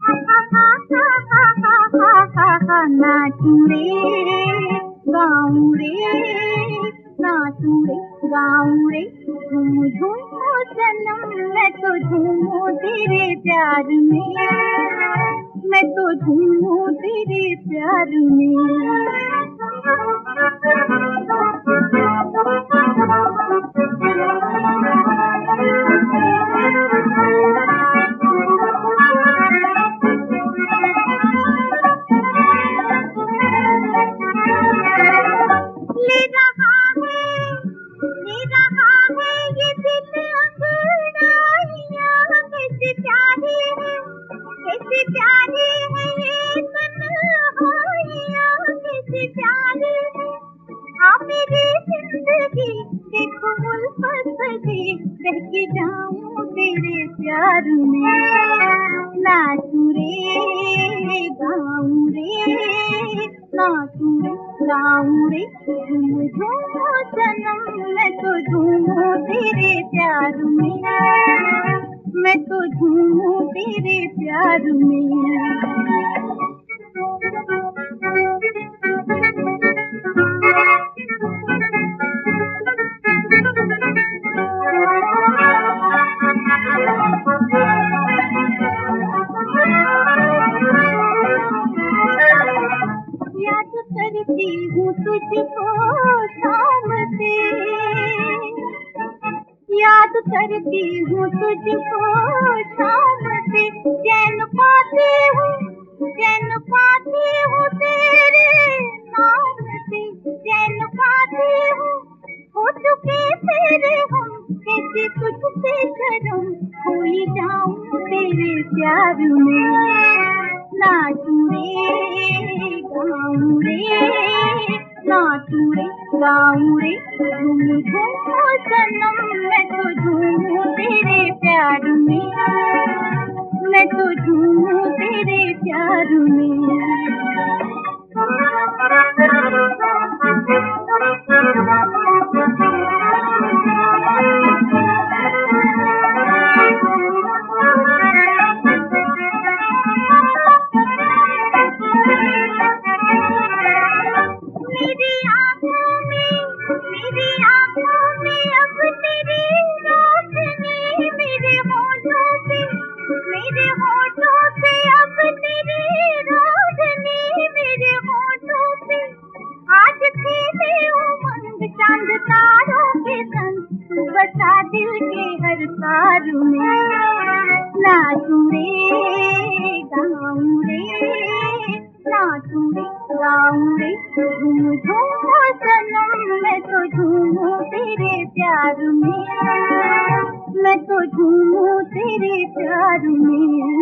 नाचूं रे गाऊं रे, नाचूं रे गाऊं रे, झूम झूम सनम मैं तो झूमूं तेरे प्यार में, मैं तो झूमूं तेरे प्यार में। बहके जाऊं तेरे प्यार में, नाचूं रे गाऊं रे, नाचूं रे गाऊं रे, झूम झूम सनम मैं तो झूमूं तेरे प्यार में, मैं तो झूमूं तेरे प्यार में। याद करती हूँ तुझको शाम से, याद करती हूँ तुझको शाम से, चैन पाती हूँ तेरे नाम से, चैन पाती हूँ, हो चुके तेरे हम, कैसे तुझसे शर्म, खोई जाऊं तेरे प्यार में, नाचूं रे गाऊं रे, नाचूं रे गाऊं रे, झूम झूम सनम मैं तो झूमूं तेरे प्यार में, मैं तो झूमूं तेरे प्यार में। बसा दिल के हर तार में, नाचूं रे गाऊं रे, नाचूं रे गाऊं रे, झूम झूम सनम मैं तो झूमूं तेरे प्यार में, मैं तो झूमूं तेरे प्यार में।